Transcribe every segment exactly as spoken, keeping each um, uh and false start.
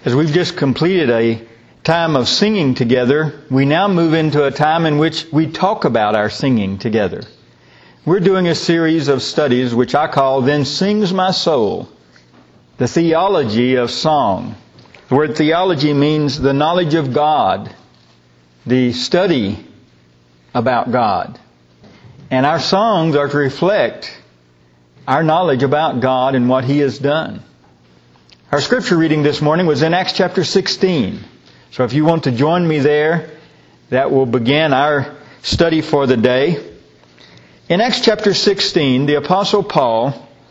As we've just completed a time of singing together, we now move into a time in which we talk about our singing together. We're doing a series of studies which I call Then Sings My Soul, the theology of song. The word theology means the knowledge of God, the study about God. And our songs are to reflect our knowledge about God and what He has done. Our scripture reading this morning was in Acts chapter sixteen. So if you want to join me there, that will begin our study for the day. In Acts chapter sixteen, the Apostle Paul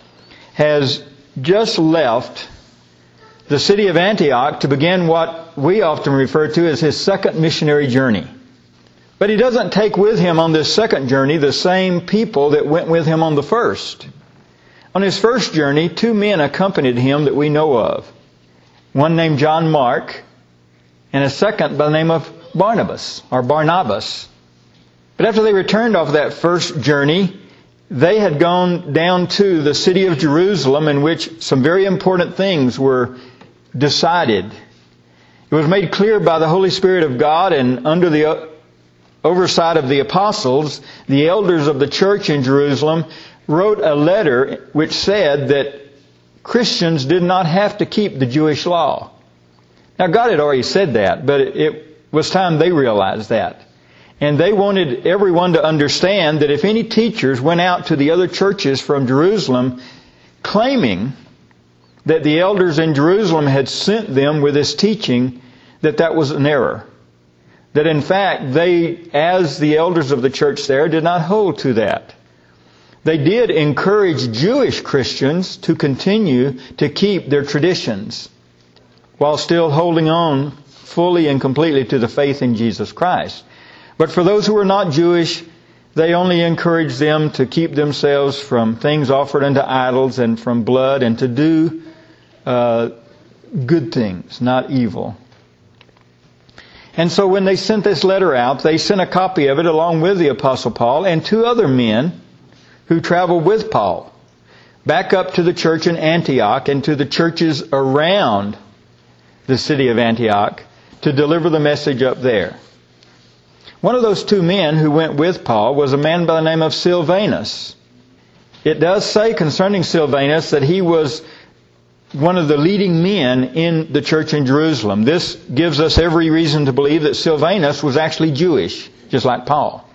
has just left the city of Antioch to begin what we often refer to as his second missionary journey. But he doesn't take with him on this second journey the same people that went with him on the first. On his first journey, two men accompanied him that we know of. One named John Mark, and a second by the name of Barnabas, or Barnabas. But after they returned off that first journey, they had gone down to the city of Jerusalem, in which some very important things were decided. It was made clear by the Holy Spirit of God, and under the oversight of the apostles, the elders of the church in Jerusalem wrote a letter which said that Christians did not have to keep the Jewish law. Now, God had already said that, but it was time they realized that. And they wanted everyone to understand that if any teachers went out to the other churches from Jerusalem claiming that the elders in Jerusalem had sent them with this teaching, that that was an error. That in fact, they, as the elders of the church there, did not hold to that. They did encourage Jewish Christians to continue to keep their traditions while still holding on fully and completely to the faith in Jesus Christ. But for those who were not Jewish, they only encouraged them to keep themselves from things offered unto idols and from blood, and to do uh, good things, not evil. And so when they sent this letter out, they sent a copy of it along with the Apostle Paul and two other men who traveled with Paul back up to the church in Antioch and to the churches around the city of Antioch to deliver the message up there. One of those two men who went with Paul was a man by the name of Silvanus. It does say concerning Silvanus that he was one of the leading men in the church in Jerusalem. This gives us every reason to believe that Silvanus was actually Jewish, just like Paul.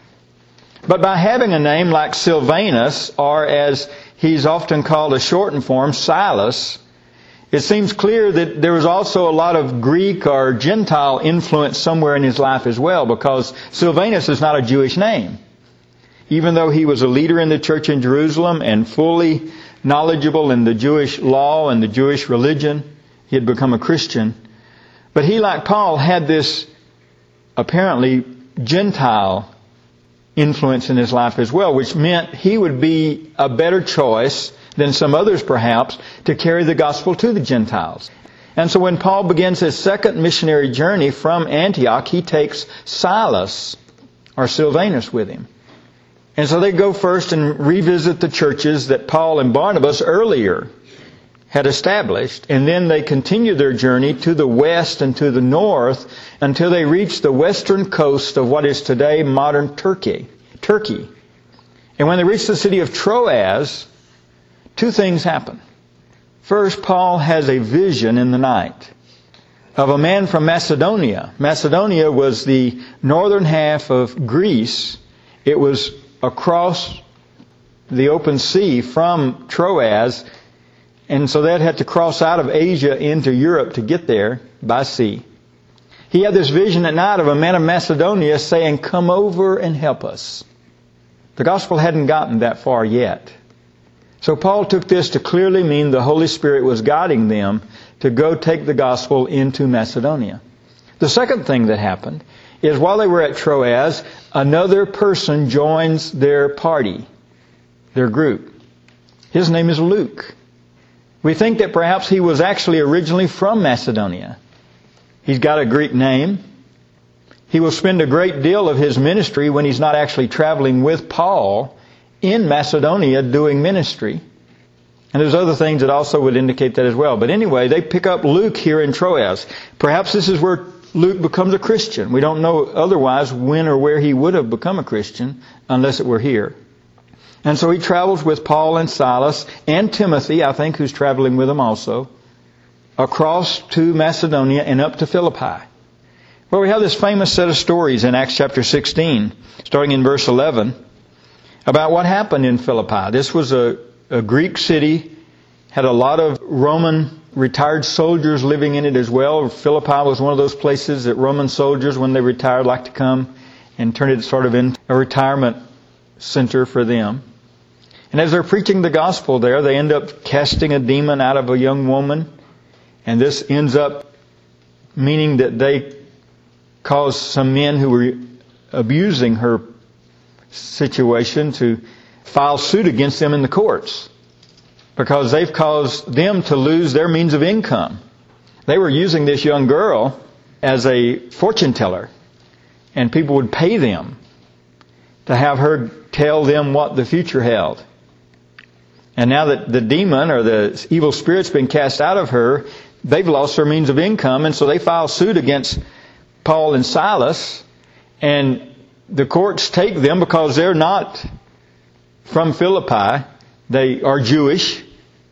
But by having a name like Silvanus, or as he's often called a shortened form, Silas, it seems clear that there was also a lot of Greek or Gentile influence somewhere in his life as well, because Silvanus is not a Jewish name. Even though he was a leader in the church in Jerusalem and fully knowledgeable in the Jewish law and the Jewish religion, he had become a Christian. But he, like Paul, had this apparently Gentile influence in his life as well, which meant he would be a better choice than some others perhaps to carry the gospel to the Gentiles. And so when Paul begins his second missionary journey from Antioch, he takes Silas or Silvanus with him. And so they go first and revisit the churches that Paul and Barnabas earlier had established, and then they continue their journey to the west and to the north until they reach the western coast of what is today modern Turkey. Turkey. And when they reach the city of Troas, two things happen. First, Paul has a vision in the night of a man from Macedonia. Macedonia was the northern half of Greece. It was across the open sea from Troas, and so they'd have to cross out of Asia into Europe to get there by sea. He had this vision at night of a man of Macedonia saying, "Come over and help us." The gospel hadn't gotten that far yet. So Paul took this to clearly mean the Holy Spirit was guiding them to go take the gospel into Macedonia. The second thing that happened is while they were at Troas, another person joins their party, their group. His name is Luke. We think that perhaps he was actually originally from Macedonia. He's got a Greek name. He will spend a great deal of his ministry when he's not actually traveling with Paul in Macedonia doing ministry. And there's other things that also would indicate that as well. But anyway, they pick up Luke here in Troas. Perhaps this is where Luke becomes a Christian. We don't know otherwise when or where he would have become a Christian unless it were here. And so he travels with Paul and Silas and Timothy, I think, who's traveling with them also, across to Macedonia and up to Philippi. Well, we have this famous set of stories in Acts chapter sixteen, starting in verse eleven, about what happened in Philippi. This was a, a Greek city, had a lot of Roman retired soldiers living in it as well. Philippi was one of those places that Roman soldiers, when they retired, like to come and turn it sort of into a retirement center for them. And as they're preaching the gospel there, they end up casting a demon out of a young woman. And this ends up meaning that they cause some men who were abusing her situation to file suit against them in the courts, because they've caused them to lose their means of income. They were using this young girl as a fortune teller, and people would pay them to have her tell them what the future held. And now that the demon or the evil spirit's been cast out of her, they've lost their means of income, and so they file suit against Paul and Silas, and the courts take them because they're not from Philippi. They are Jewish,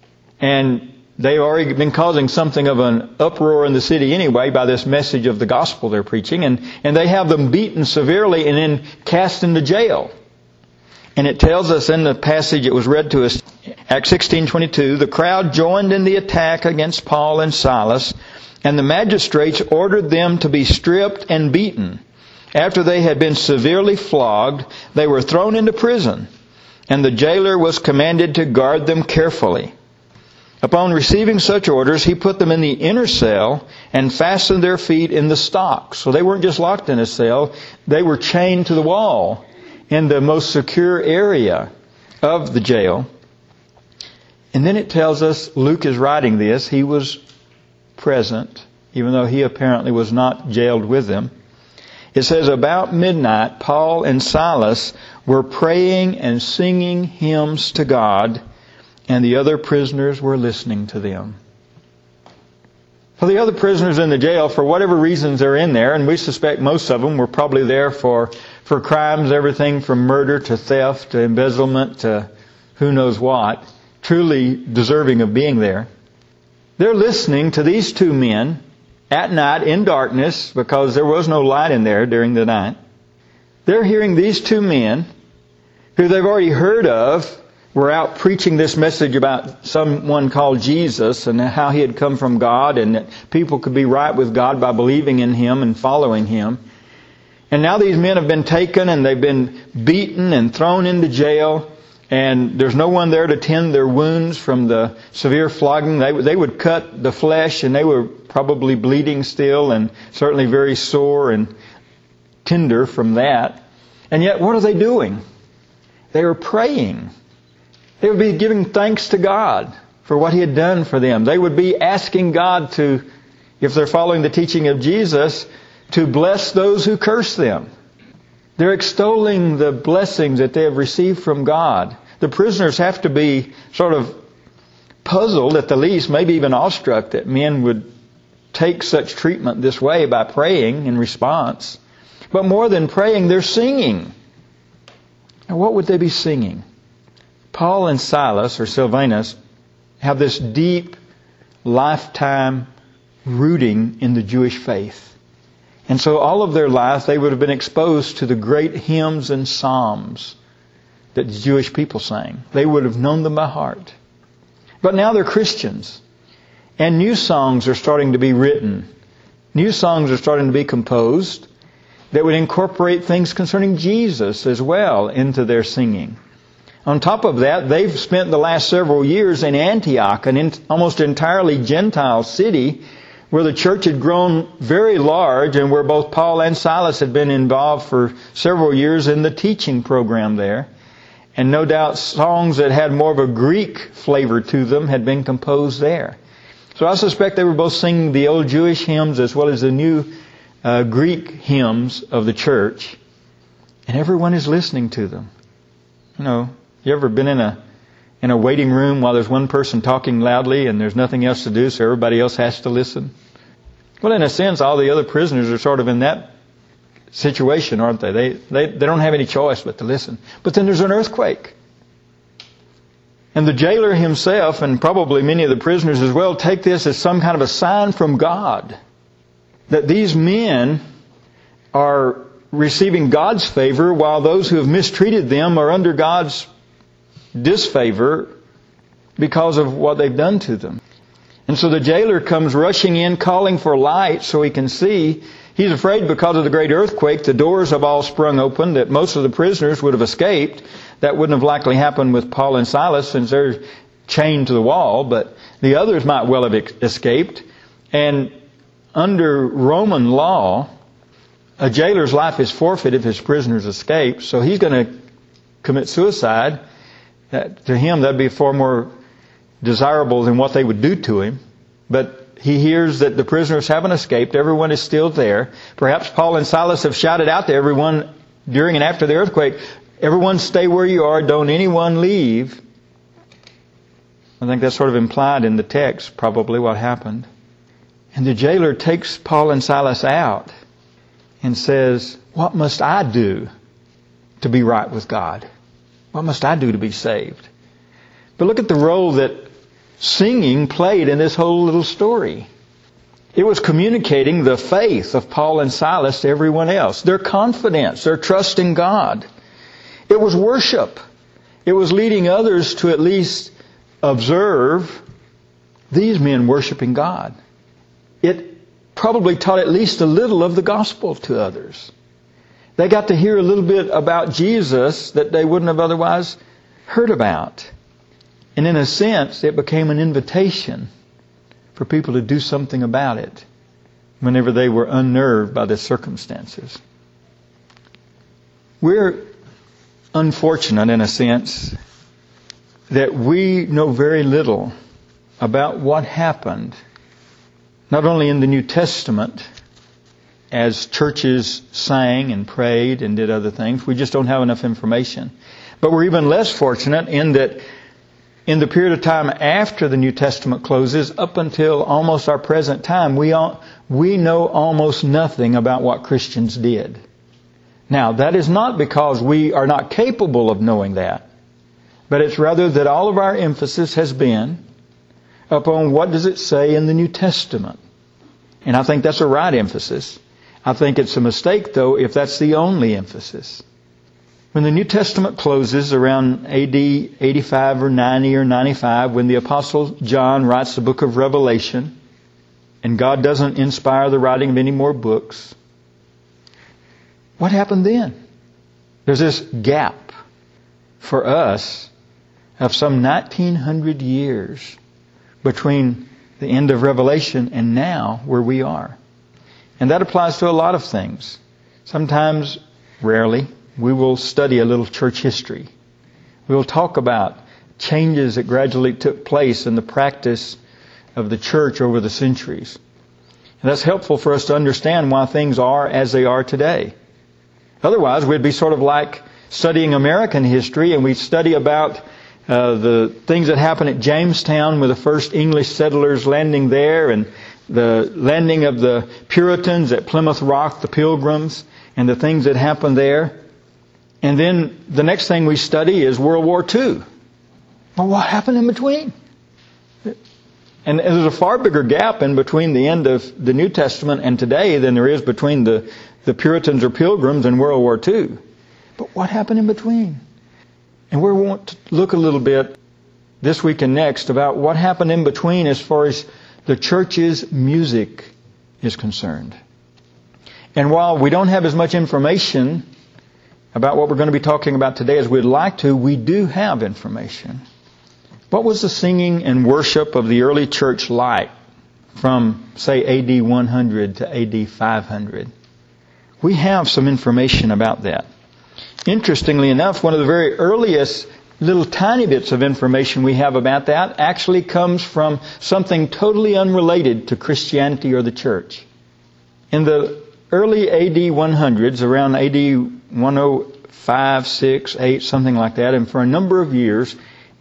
and they've already been causing something of an uproar in the city anyway by this message of the gospel they're preaching, and, and they have them beaten severely and then cast into jail. And it tells us in the passage it was read to us, Acts sixteen twenty-two, the crowd joined in the attack against Paul and Silas, and the magistrates ordered them to be stripped and beaten. After they had been severely flogged, they were thrown into prison, and the jailer was commanded to guard them carefully. Upon receiving such orders, he put them in the inner cell and fastened their feet in the stocks. So they weren't just locked in a cell, they were chained to the wall in the most secure area of the jail. And then it tells us, Luke is writing this, he was present, even though he apparently was not jailed with them. It says, about midnight, Paul and Silas were praying and singing hymns to God, and the other prisoners were listening to them. For the other prisoners in the jail, for whatever reasons they're in there, and we suspect most of them were probably there for, for crimes, everything from murder to theft to embezzlement to who knows what, truly deserving of being there. They're listening to these two men at night in darkness, because there was no light in there during the night. They're hearing these two men who they've already heard of were out preaching this message about someone called Jesus and how he had come from God and that people could be right with God by believing in him and following him. And now these men have been taken and they've been beaten and thrown into jail, and there's no one there to tend their wounds from the severe flogging. They, they would cut the flesh, and they were probably bleeding still and certainly very sore and tender from that. And yet, what are they doing? They were praying. They would be giving thanks to God for what he had done for them. They would be asking God to, if they're following the teaching of Jesus, to bless those who curse them. They're extolling the blessings that they have received from God. The prisoners have to be sort of puzzled at the least, maybe even awestruck that men would take such treatment this way by praying in response. But more than praying, they're singing. Now, what would they be singing? Paul and Silas, or Silvanus, have this deep, lifetime rooting in the Jewish faith. And so all of their life they would have been exposed to the great hymns and psalms that the Jewish people sang. They would have known them by heart. But now they're Christians. And new songs are starting to be written. New songs are starting to be composed that would incorporate things concerning Jesus as well into their singing. On top of that, they've spent the last several years in Antioch, an in, almost entirely Gentile city, where the church had grown very large and where both Paul and Silas had been involved for several years in the teaching program there. And no doubt songs that had more of a Greek flavor to them had been composed there. So I suspect they were both singing the old Jewish hymns as well as the new uh, Greek hymns of the church. And everyone is listening to them. You know, you ever been in a in a waiting room while there's one person talking loudly and there's nothing else to do, so everybody else has to listen? Well, in a sense, all the other prisoners are sort of in that situation, aren't they? They, they, they don't have any choice but to listen. But then there's an earthquake. And the jailer himself, and probably many of the prisoners as well, take this as some kind of a sign from God that these men are receiving God's favor while those who have mistreated them are under God's disfavor because of what they've done to them. And so the jailer comes rushing in, calling for light so he can see. He's afraid because of the great earthquake, the doors have all sprung open, that most of the prisoners would have escaped. That wouldn't have likely happened with Paul and Silas since they're chained to the wall, but the others might well have escaped. And under Roman law, a jailer's life is forfeit if his prisoners escape, so he's going to commit suicide. That, to him, that'd be far more desirable than what they would do to him. But he hears that the prisoners haven't escaped. Everyone is still there. Perhaps Paul and Silas have shouted out to everyone during and after the earthquake, everyone stay where you are, don't anyone leave. I think that's sort of implied in the text, probably what happened. And the jailer takes Paul and Silas out and says, what must I do to be right with God? What must I do to be saved? But look at the role that singing played in this whole little story. It was communicating the faith of Paul and Silas to everyone else. Their confidence, their trust in God. It was worship. It was leading others to at least observe these men worshiping God. It probably taught at least a little of the gospel to others. They got to hear a little bit about Jesus that they wouldn't have otherwise heard about. And in a sense, it became an invitation for people to do something about it whenever they were unnerved by the circumstances. We're unfortunate in a sense that we know very little about what happened, not only in the New Testament, as churches sang and prayed and did other things. We just don't have enough information. But we're even less fortunate in that in the period of time after the New Testament closes, up until almost our present time, we all, we know almost nothing about what Christians did. Now, that is not because we are not capable of knowing that, but it's rather that all of our emphasis has been upon what does it say in the New Testament. And I think that's a right emphasis. I think it's a mistake, though, if that's the only emphasis. When the New Testament closes around A D eighty-five or ninety or ninety-five, when the Apostle John writes the book of Revelation, and God doesn't inspire the writing of any more books, what happened then? There's this gap for us of some nineteen hundred years between the end of Revelation and now where we are. And that applies to a lot of things. Sometimes, rarely, we will study a little church history. We will talk about changes that gradually took place in the practice of the church over the centuries. And that's helpful for us to understand why things are as they are today. Otherwise, we'd be sort of like studying American history, and we'd study about uh, the things that happened at Jamestown with the first English settlers landing there, and the landing of the Puritans at Plymouth Rock, the Pilgrims, and the things that happened there. And then the next thing we study is World War Two. Well, what happened in between? And there's a far bigger gap in between the end of the New Testament and today than there is between the, the Puritans or Pilgrims and World War Two. But what happened in between? And we want to look a little bit this week and next about what happened in between as far as the church's music is concerned. And while we don't have as much information about what we're going to be talking about today as we'd like to, we do have information. What was the singing and worship of the early church like from, say, A D one hundred to A D five hundred? We have some information about that. Interestingly enough, one of the very earliest little tiny bits of information we have about that actually comes from something totally unrelated to Christianity or the church. In the early A D one hundreds, around A D one oh five, six, eight, something like that, and for a number of years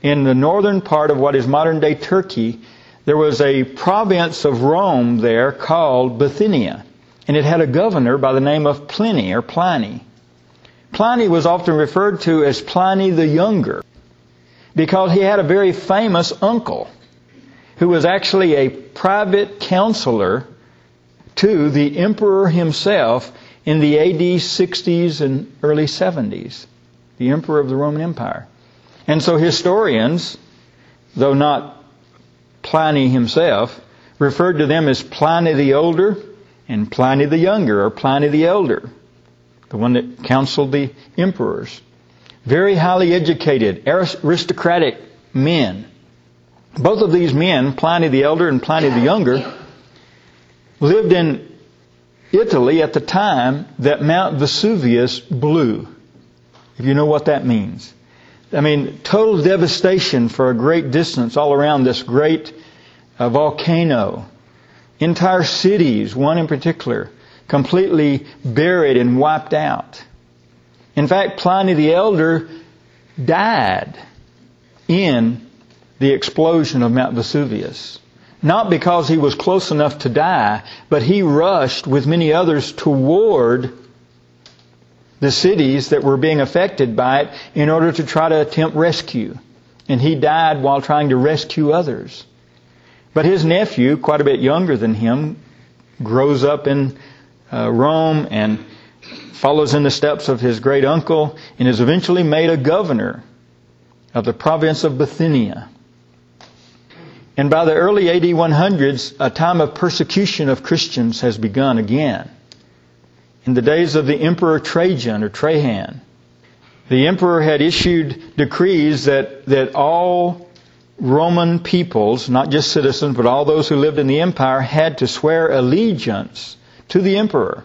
in the northern part of what is modern-day Turkey, there was a province of Rome there called Bithynia. And it had a governor by the name of Pliny or Pliny. Pliny was often referred to as Pliny the Younger because he had a very famous uncle who was actually a private counselor to the emperor himself in the A D sixties and early seventies, the emperor of the Roman Empire. And so historians, though not Pliny himself, referred to them as Pliny the Older and Pliny the Younger, or Pliny the Elder, the one that counseled the emperors. Very highly educated, aristocratic men. Both of these men, Pliny the Elder and Pliny the Younger, lived in Italy at the time that Mount Vesuvius blew. If you know what that means. I mean, total devastation for a great distance all around this great uh, volcano. Entire cities, one in particular, completely buried and wiped out. In fact, Pliny the Elder died in the explosion of Mount Vesuvius. Not because he was close enough to die, but he rushed with many others toward the cities that were being affected by it in order to try to attempt rescue. And he died while trying to rescue others. But his nephew, quite a bit younger than him, grows up in uh, Rome and follows in the steps of his great uncle and is eventually made a governor of the province of Bithynia. And by the early A D one hundreds, a time of persecution of Christians has begun again. In the days of the Emperor Trajan or Trajan, the emperor had issued decrees that, that all Roman peoples, not just citizens, but all those who lived in the empire, had to swear allegiance to the emperor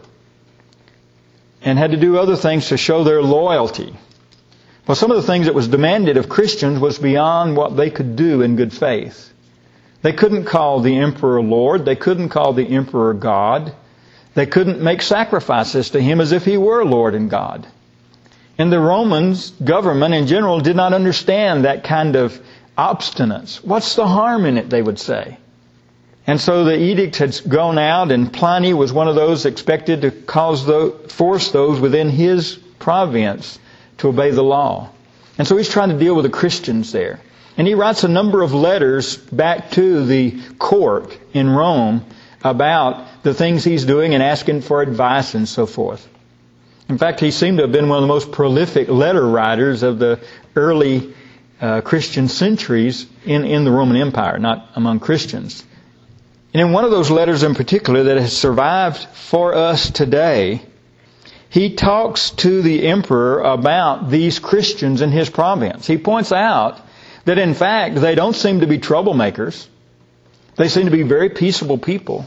and had to do other things to show their loyalty. Well, some of the things that was demanded of Christians was beyond what they could do in good faith. They couldn't call the emperor Lord. They couldn't call the emperor God. They couldn't make sacrifices to him as if he were Lord and God. And the Romans government in general did not understand that kind of obstinance. What's the harm in it, they would say. And so the edict had gone out, and Pliny was one of those expected to cause the, force those within his province to obey the law. And so he's trying to deal with the Christians there. And he writes a number of letters back to the court in Rome about the things he's doing and asking for advice and so forth. In fact, he seemed to have been one of the most prolific letter writers of the early uh, Christian centuries in, in the Roman Empire, not among Christians. And in one of those letters in particular that has survived for us today, he talks to the emperor about these Christians in his province. He points out that in fact they don't seem to be troublemakers. They seem to be very peaceable people.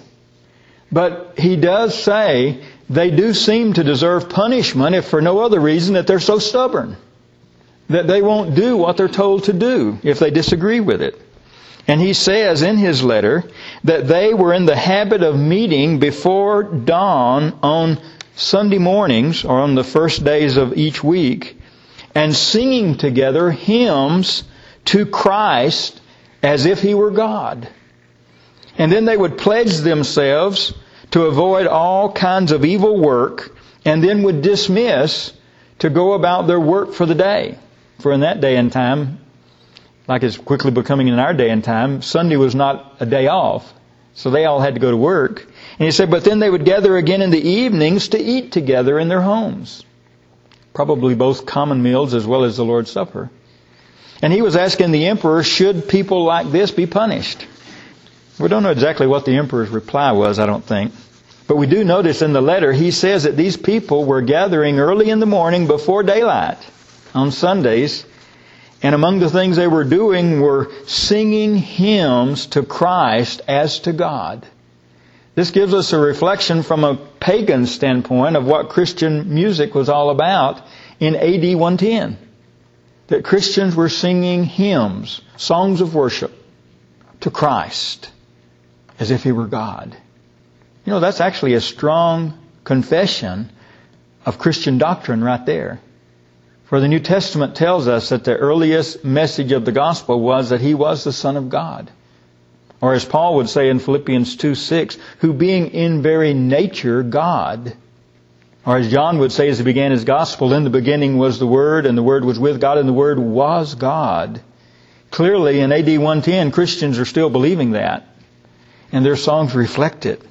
But he does say they do seem to deserve punishment if for no other reason that they're so stubborn. That they won't do what they're told to do if they disagree with it. And he says in his letter that they were in the habit of meeting before dawn on Sunday mornings or on the first days of each week and singing together hymns to Christ as if He were God. And then they would pledge themselves to avoid all kinds of evil work and then would dismiss to go about their work for the day. For in that day and time, like it's quickly becoming in our day and time, Sunday was not a day off. So they all had to go to work. And he said, but then they would gather again in the evenings to eat together in their homes. Probably both common meals as well as the Lord's Supper. And he was asking the emperor, should people like this be punished? We don't know exactly what the emperor's reply was, I don't think. But we do notice in the letter, he says that these people were gathering early in the morning before daylight on Sundays. And among the things they were doing were singing hymns to Christ as to God. This gives us a reflection from a pagan standpoint of what Christian music was all about in A D one ten. That Christians were singing hymns, songs of worship to Christ as if He were God. You know, that's actually a strong confession of Christian doctrine right there. For the New Testament tells us that the earliest message of the gospel was that He was the Son of God. Or as Paul would say in Philippians two six, who being in very nature God. Or as John would say as he began his gospel, in the beginning was the Word, and the Word was with God, and the Word was God. Clearly in A D one ten, Christians are still believing that. And their songs reflect it.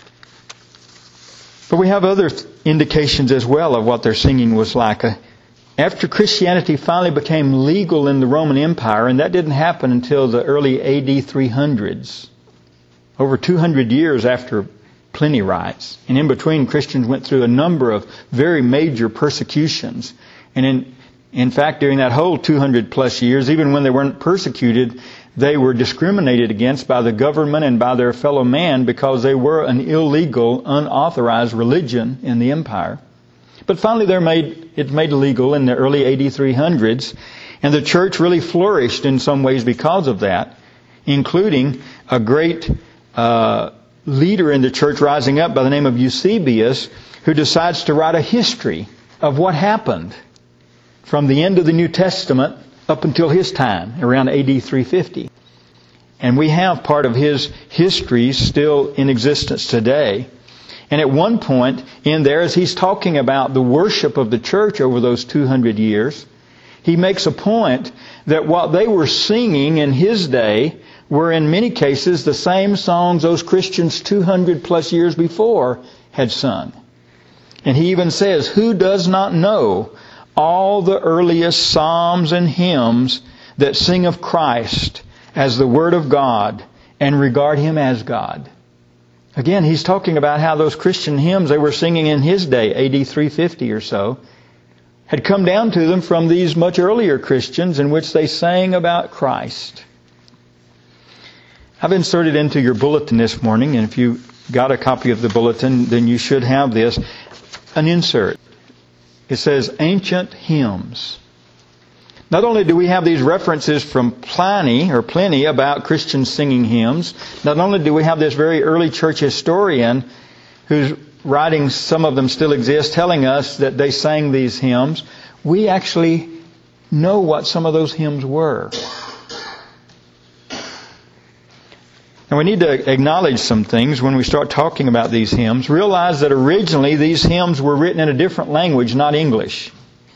But we have other indications as well of what their singing was like. After Christianity finally became legal in the Roman Empire, and that didn't happen until the early A D three hundreds, over two hundred years after Pliny writes. And in between, Christians went through a number of very major persecutions. And in, in fact, during that whole two hundred plus years, even when they weren't persecuted, they were discriminated against by the government and by their fellow man because they were an illegal, unauthorized religion in the empire. But finally they're made, it's made legal in the early A D three hundreds, and the church really flourished in some ways because of that, including a great uh, leader in the church rising up by the name of Eusebius, who decides to write a history of what happened from the end of the New Testament up until his time, around A D three fifty. And we have part of his history still in existence today. And at one point in there, as he's talking about the worship of the church over those two hundred years, he makes a point that what they were singing in his day were in many cases the same songs those Christians two hundred plus years before had sung. And he even says, who does not know all the earliest psalms and hymns that sing of Christ as the Word of God and regard Him as God? Again, he's talking about how those Christian hymns they were singing in his day, A D three fifty or so, had come down to them from these much earlier Christians in which they sang about Christ. I've inserted into your bulletin this morning, and if you got a copy of the bulletin, then you should have this, an insert. It says, Ancient Hymns. Not only do we have these references from Pliny or Pliny about Christians singing hymns, not only do we have this very early church historian whose writings, some of them still exist, telling us that they sang these hymns, we actually know what some of those hymns were. And we need to acknowledge some things when we start talking about these hymns. Realize that originally these hymns were written in a different language, not English.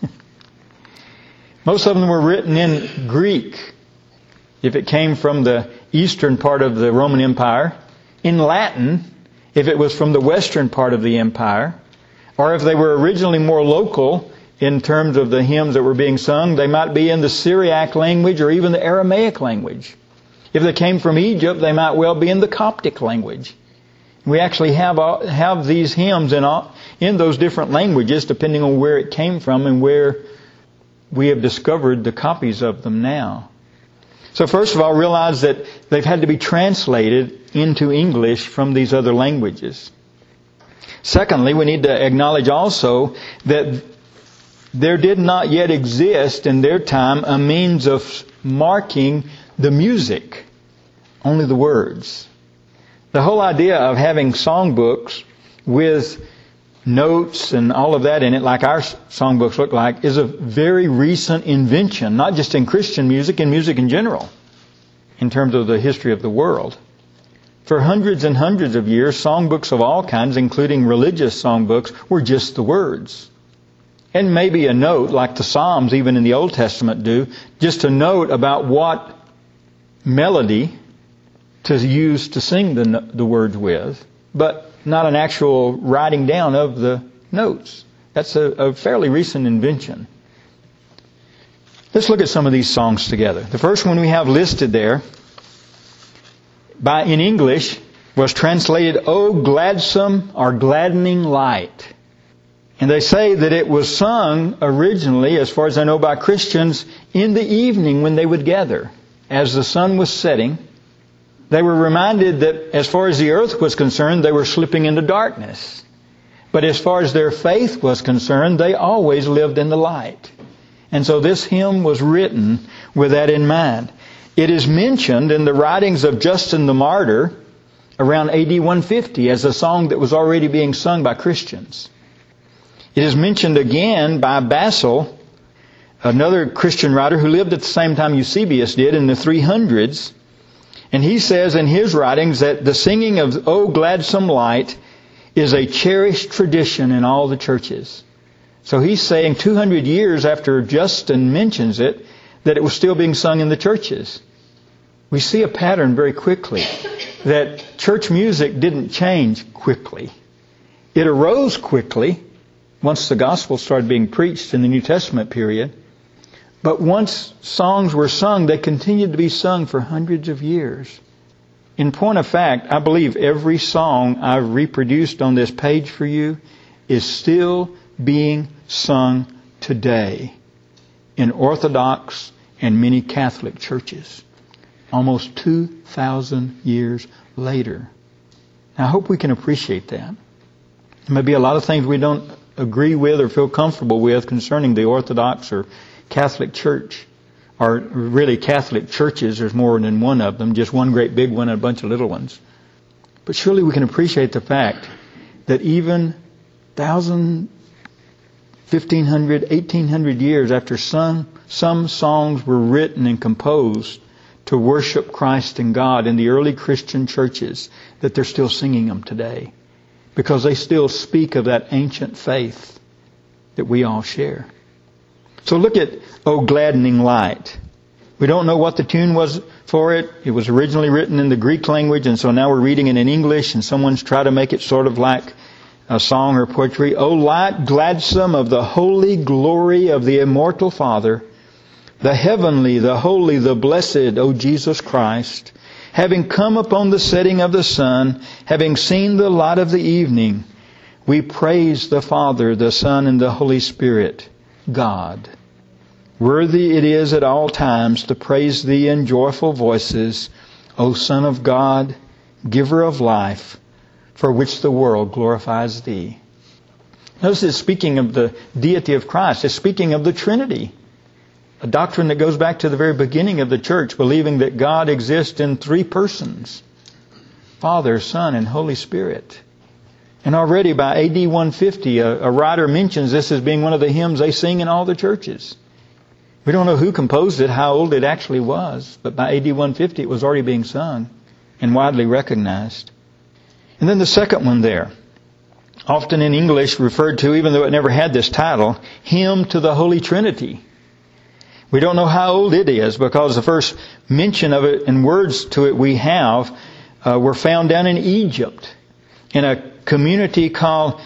Most of them were written in Greek, if it came from the eastern part of the Roman Empire, in Latin, if it was from the western part of the empire, or if they were originally more local in terms of the hymns that were being sung, they might be in the Syriac language or even the Aramaic language. If they came from Egypt, they might well be in the Coptic language. We actually have have these hymns in all, in those different languages, depending on where it came from and where we have discovered the copies of them now. So first of all, realize that they've had to be translated into English from these other languages. Secondly, we need to acknowledge also that there did not yet exist in their time a means of marking the music, only the words. The whole idea of having songbooks with notes and all of that in it, like our songbooks look like, is a very recent invention, not just in Christian music, in music in general, in terms of the history of the world. For hundreds and hundreds of years, songbooks of all kinds, including religious songbooks, were just the words. And maybe a note, like the Psalms even in the Old Testament do, just a note about what melody to use to sing the, the words with, but not an actual writing down of the notes. That's a, a fairly recent invention. Let's look at some of these songs together. The first one we have listed there, by in English, was translated, O Gladsome or Gladdening Light. And they say that it was sung originally, as far as I know, by Christians in the evening when they would gather. As the sun was setting, they were reminded that as far as the earth was concerned, they were slipping into darkness. But as far as their faith was concerned, they always lived in the light. And so this hymn was written with that in mind. It is mentioned in the writings of Justin the Martyr around A D one fifty as a song that was already being sung by Christians. It is mentioned again by Basil another Christian writer who lived at the same time Eusebius did in the three hundreds. And he says in his writings that the singing of O Gladsome Light is a cherished tradition in all the churches. So he's saying two hundred years after Justin mentions it, that it was still being sung in the churches. We see a pattern very quickly that church music didn't change quickly. It arose quickly once the gospel started being preached in the New Testament period. But once songs were sung, they continued to be sung for hundreds of years. In point of fact, I believe every song I've reproduced on this page for you is still being sung today in Orthodox and many Catholic churches, almost two thousand years later. Now, I hope we can appreciate that. There may be a lot of things we don't agree with or feel comfortable with concerning the Orthodox or Catholic Church, or really Catholic churches. There's more than one of them, just one great big one and a bunch of little ones. But surely we can appreciate the fact that even thousand, fifteen hundred, eighteen hundred years after some some songs were written and composed to worship Christ and God in the early Christian churches, that they're still singing them today, because they still speak of that ancient faith that we all share. So look at O Gladdening Light. We don't know what the tune was for it. It was originally written in the Greek language, and so now we're reading it in English, and someone's tried to make it sort of like a song or poetry. O light gladsome of the holy glory of the immortal Father, the heavenly, the holy, the blessed, O Jesus Christ, having come upon the setting of the sun, having seen the light of the evening, we praise the Father, the Son, and the Holy Spirit, God. Worthy it is at all times to praise Thee in joyful voices, O Son of God, Giver of life, for which the world glorifies Thee. Notice it's speaking of the deity of Christ. It's speaking of the Trinity, a doctrine that goes back to the very beginning of the church, believing that God exists in three persons, Father, Son, and Holy Spirit. And already by A D one fifty, a, a writer mentions this as being one of the hymns they sing in all the churches. We don't know who composed it, how old it actually was, but by A D one fifty it was already being sung and widely recognized. And then the second one there, often in English referred to, even though it never had this title, Hymn to the Holy Trinity. We don't know how old it is, because the first mention of it and words to it we have uh, were found down in Egypt, in a community called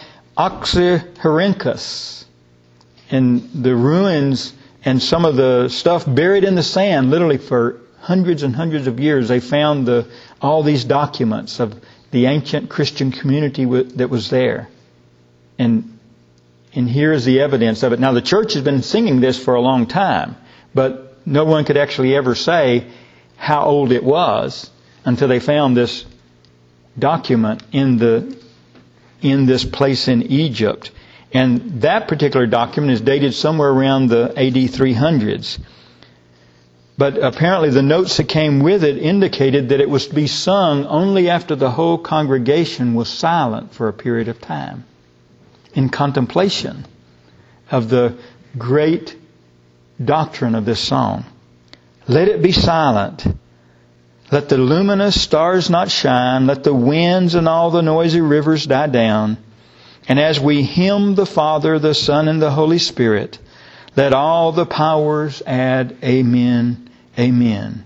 Oxyrhynchus. And the ruins and some of the stuff buried in the sand, literally for hundreds and hundreds of years, they found the all these documents of the ancient Christian community that was there. And and here is the evidence of it. Now, the church has been singing this for a long time, but no one could actually ever say how old it was until they found this document in the in this place in Egypt. And that particular document is dated somewhere around the A D three hundreds. But apparently the notes that came with it indicated that it was to be sung only after the whole congregation was silent for a period of time, in contemplation of the great doctrine of this song. Let it be silent. Let the luminous stars not shine. Let the winds and all the noisy rivers die down. And as we hymn the Father, the Son, and the Holy Spirit, let all the powers add Amen, Amen.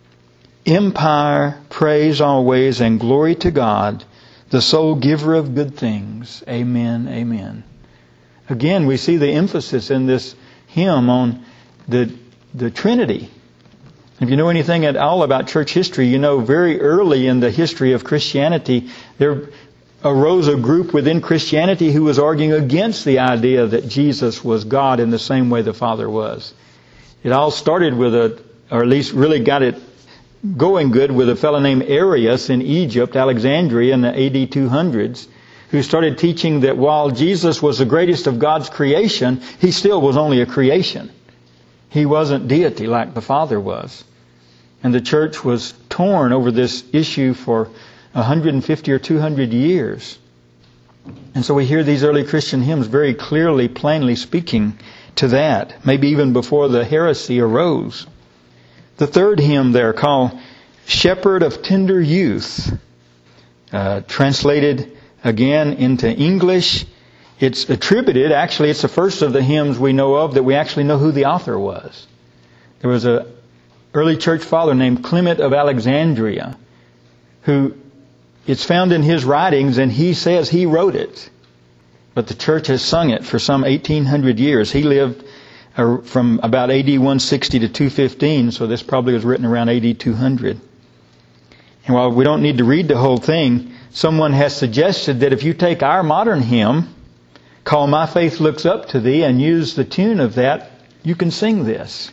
Empire, praise always, and glory to God, the sole giver of good things. Amen, Amen. Again, we see the emphasis in this hymn on the, the Trinity. If you know anything at all about church history, you know very early in the history of Christianity, there arose a group within Christianity who was arguing against the idea that Jesus was God in the same way the Father was. It all started with a, or at least really got it going good with a fellow named Arius in Egypt, Alexandria, in the A D two hundreds, who started teaching that while Jesus was the greatest of God's creation, He still was only a creation. He wasn't deity like the Father was. And the church was torn over this issue for one hundred fifty or two hundred years. And so we hear these early Christian hymns very clearly, plainly speaking to that, maybe even before the heresy arose. The third hymn there, called Shepherd of Tender Youth, uh, translated again into English. It's attributed, actually it's the first of the hymns we know of that we actually know who the author was. There was a early church father named Clement of Alexandria, who it's found in his writings and he says he wrote it. But the church has sung it for some eighteen hundred years. He lived uh, from about A D one sixty to two fifteen, so this probably was written around A D two hundred. And while we don't need to read the whole thing, someone has suggested that if you take our modern hymn, called My Faith Looks Up to Thee, and use the tune of that, you can sing this.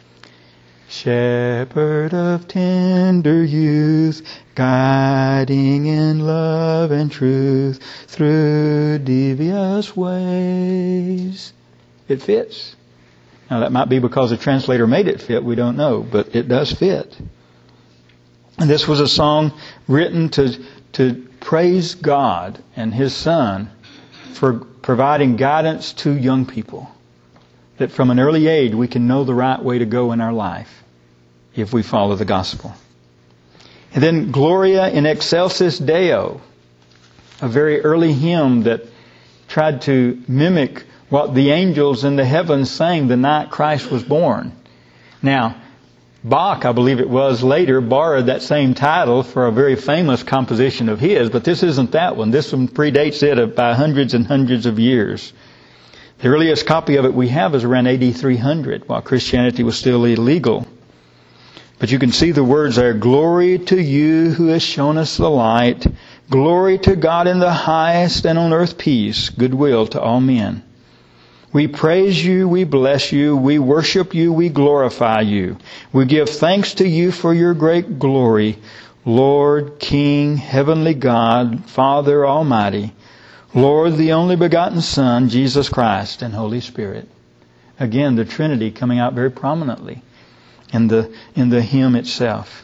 Shepherd of tender youth, guiding in love and truth through devious ways. It fits. Now that might be because the translator made it fit, we don't know, but it does fit. And this was a song written to, to praise God and His Son for providing guidance to young people. That from an early age we can know the right way to go in our life if we follow the gospel. And then Gloria in Excelsis Deo, a very early hymn that tried to mimic what the angels in the heavens sang the night Christ was born. Now, Bach, I believe it was, later borrowed that same title for a very famous composition of his, but this isn't that one. This one predates it by hundreds and hundreds of years. The earliest copy of it we have is around A D three hundred, while Christianity was still illegal. But you can see the words there. Glory to you who has shown us the light. Glory to God in the highest, and on earth peace, goodwill to all men. We praise you, we bless you, we worship you, we glorify you. We give thanks to you for your great glory, Lord, King, Heavenly God, Father Almighty, Lord, the only begotten Son, Jesus Christ, and Holy Spirit. Again, the Trinity coming out very prominently in the in the hymn itself.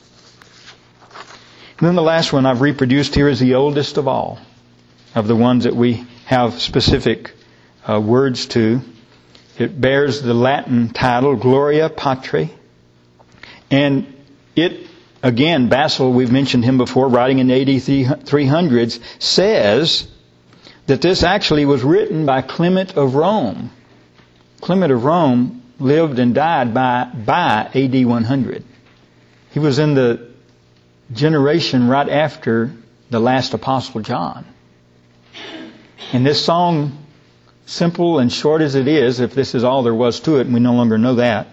And then the last one I've reproduced here is the oldest of all, of the ones that we have specific uh, words to. It bears the Latin title Gloria Patri, and it again, Basil, we've mentioned him before, writing in the A D three hundreds, says that this actually was written by Clement of Rome. Clement of Rome lived and died by, by A D one hundred. He was in the generation right after the last Apostle John. And this song, simple and short as it is, if this is all there was to it, and we no longer know that,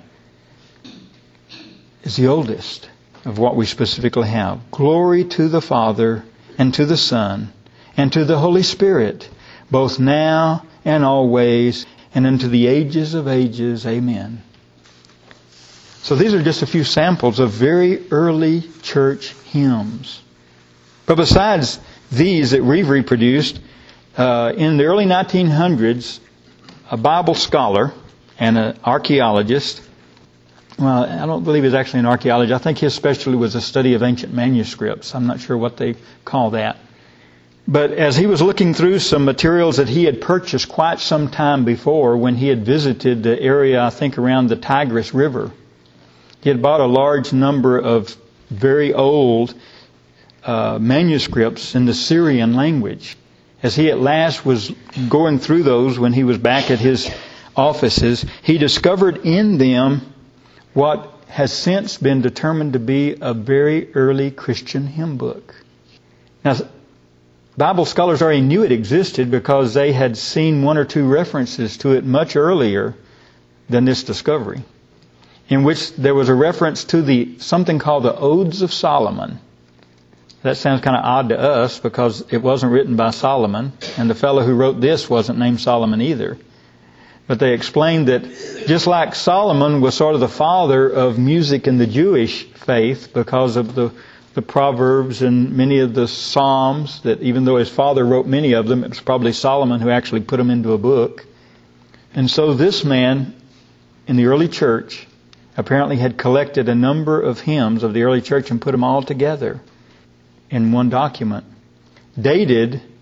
is the oldest of what we specifically have. Glory to the Father, and to the Son, and to the Holy Spirit, both now and always, and unto the ages of ages. Amen. So these are just a few samples of very early church hymns. But besides these that we've reproduced, uh, in the early nineteen hundreds, a Bible scholar and an archaeologist, well, I don't believe he's actually an archaeologist. I think his specialty was the study of ancient manuscripts. I'm not sure what they call that. But as he was looking through some materials that he had purchased quite some time before when he had visited the area, I think around the Tigris River, he had bought a large number of very old uh, manuscripts in the Syrian language. As he at last was going through those when he was back at his offices, he discovered in them what has since been determined to be a very early Christian hymn book. Now, Bible scholars already knew it existed because they had seen one or two references to it much earlier than this discovery, in which there was a reference to the something called the Odes of Solomon. That sounds kind of odd to us because it wasn't written by Solomon, and the fellow who wrote this wasn't named Solomon either. But they explained that just like Solomon was sort of the father of music in the Jewish faith because of the the Proverbs and many of the Psalms, that even though his father wrote many of them, it was probably Solomon who actually put them into a book. And so this man in the early church apparently had collected a number of hymns of the early church and put them all together in one document, dated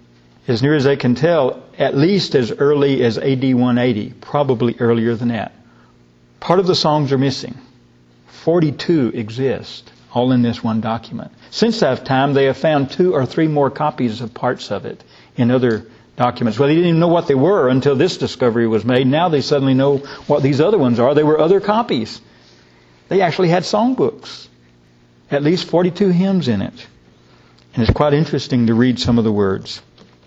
as near as they can tell, at least as early as A D one eighty, probably earlier than that. Part of the songs are missing. forty-two exist, all in this one document. Since that time, they have found two or three more copies of parts of it in other documents. Well, they didn't even know what they were until this discovery was made. Now they suddenly know what these other ones are. They were other copies. They actually had songbooks. At least forty-two hymns in it. And it's quite interesting to read some of the words.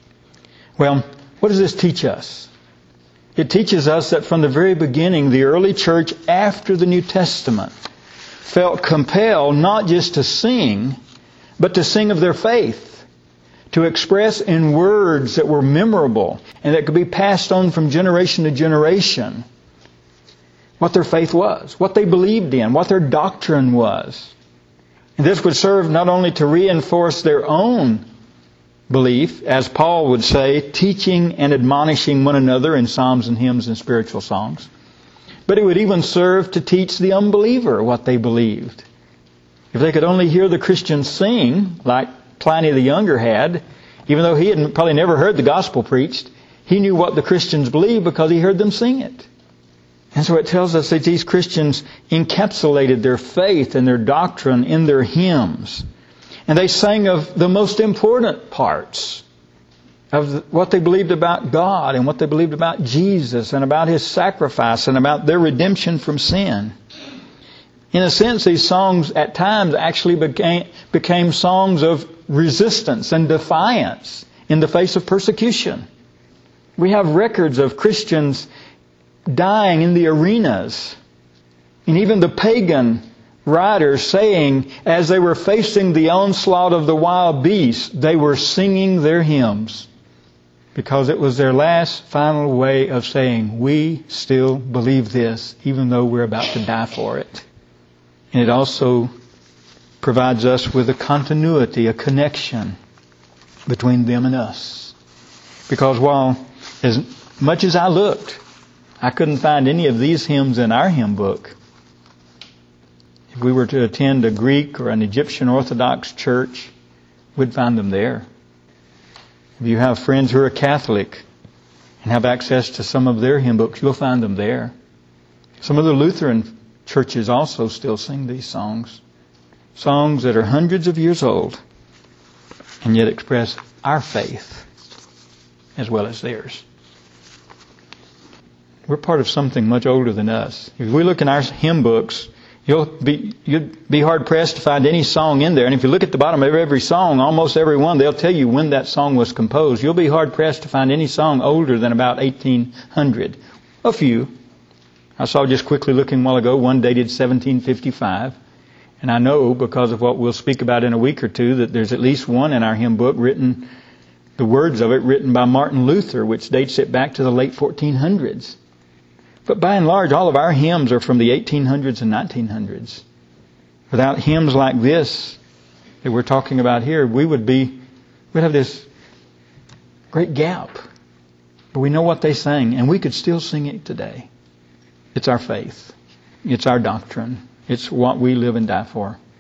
Well, what does this teach us? It teaches us that from the very beginning, the early church after the New Testament felt compelled not just to sing, but to sing of their faith, to express in words that were memorable and that could be passed on from generation to generation what their faith was, what they believed in, what their doctrine was. And this would serve not only to reinforce their own belief, as Paul would say, teaching and admonishing one another in psalms and hymns and spiritual songs, but it would even serve to teach the unbeliever what they believed. If they could only hear the Christians sing, like Pliny the Younger had, even though he had probably never heard the gospel preached, he knew what the Christians believed because he heard them sing it. And so it tells us that these Christians encapsulated their faith and their doctrine in their hymns. And they sang of the most important parts of what they believed about God and what they believed about Jesus and about His sacrifice and about their redemption from sin. In a sense, these songs at times actually became, became songs of resistance and defiance in the face of persecution. We have records of Christians dying in the arenas, and even the pagan writers saying, as they were facing the onslaught of the wild beasts, they were singing their hymns, because it was their last final way of saying, we still believe this, even though we're about to die for it. And it also provides us with a continuity, a connection between them and us. Because while as much as I looked, I couldn't find any of these hymns in our hymn book. If we were to attend a Greek or an Egyptian Orthodox church, we'd find them there. If you have friends who are Catholic and have access to some of their hymn books, you'll find them there. Some of the Lutheran churches also still sing these songs. Songs that are hundreds of years old and yet express our faith as well as theirs. We're part of something much older than us. If we look in our hymn books, you'll be you'd be hard pressed to find any song in there. And if you look at the bottom of every song, almost every one, they'll tell you when that song was composed. You'll be hard pressed to find any song older than about eighteen hundred. A few. I saw just quickly looking a while ago, one dated seventeen fifty-five. And I know, because of what we'll speak about in a week or two, that there's at least one in our hymn book written, the words of it written by Martin Luther, which dates it back to the late fourteen hundreds. But by and large, all of our hymns are from the eighteen hundreds and nineteen hundreds. Without hymns like this that we're talking about here, we would be, we'd have this great gap. But we know what they sang, and we could still sing it today. It's our faith. It's our doctrine. It's what we live and die for.